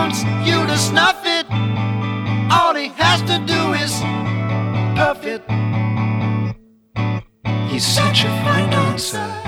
wants you to snuff it. All he has to do is puff it. He's such a fine dancer.